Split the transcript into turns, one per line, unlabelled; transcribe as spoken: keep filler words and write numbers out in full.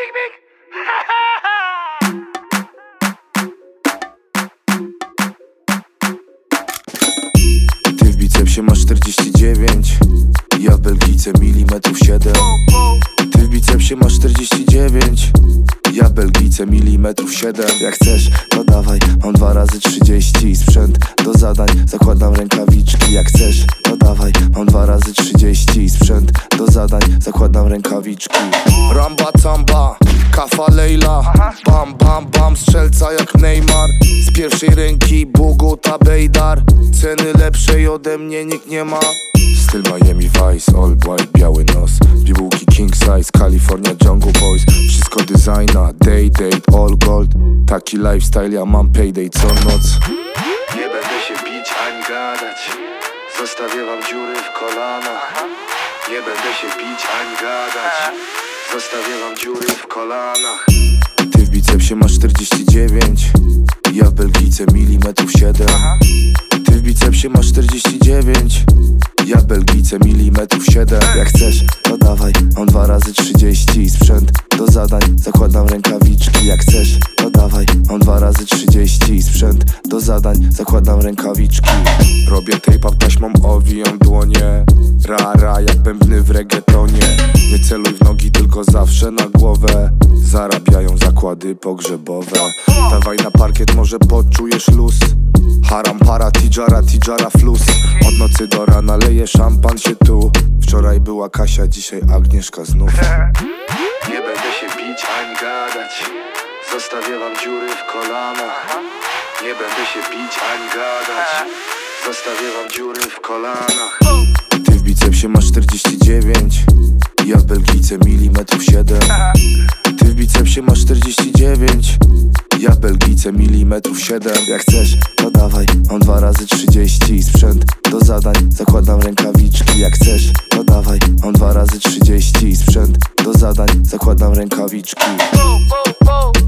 big, big.
Ty w bicepsie masz czterdzieści dziewięć, ja w Belgijce milimetrów siedem. Ty w bicepsie masz czterdzieści dziewięć, ja w Belgijce milimetrów siedem. Jak chcesz, to dawaj, mam dwa razy trzydzieści. Sprzęt do zadań, zakładam rękawiczki. Jak chcesz, to dawaj, mam dwa razy trzydzieści. Sprzęt do zadań, zakładam rękawiczki. Ramba camba, kafa Lejla. Bam bam bam, strzelca jak Neymar. Z pierwszej ręki Bogota Bejdar. Ceny lepszej ode mnie nikt nie ma. Styl Miami Vice, all white, biały nos. Bibułki king size, California Jungle Boys. Wszystko designa, day date, all gold. Taki lifestyle, ja mam payday co noc.
Nie będę się bić ani gadać, zostawię wam dziury w kolanach. Nie będę się bić ani gadać, zostawię wam dziury w kolanach.
Ty w bicepsie masz czterdzieści dziewięć, ja w Belgijce milimetrów siedem. Ty w bicepsie masz czterdzieści dziewięć, ja w Belgijce milimetrów siedem. Jak chcesz, to dawaj, mam dwa razy trzydzieści. Sprzęt do zadań, zakładam rękawiczki. Jak chcesz, to dawaj, mam dwa razy trzydzieści. Sprzęt do zadań, zakładam rękawiczki. Robię tape-up taśmą, owijam dłonie. Ra, ra, jak bębny w reggaetonie. Nie celuj w nogi, tylko zawsze na głowę. Zarabiają zakłady pogrzebowe. Dawaj na parkiet, może poczujesz luz. Haram para, tijara, tijara flus. Od nocy do rana leje szampan się tu. Wczoraj była Kasia, dzisiaj Agnieszka znów.
Nie będę się bić ani gadać, zostawię wam dziury w kolanach. Nie będę się bić ani gadać, zostawię wam dziury w kolanach.
Ty w bicepsie masz czterdzieści dziewięć, ja w Belgijce milimetrów siedem. Ty w bicepsie masz czterdzieści dziewięć, ja w Belgijce milimetrów siedem. Jak chcesz, to dawaj, mam dwa razy trzydzieści. Sprzęt do zadań, zakładam rękawiczki. Jak chcesz, to dawaj, mam dwa razy trzydzieści. Sprzęt do zadań, zakładam rękawiczki.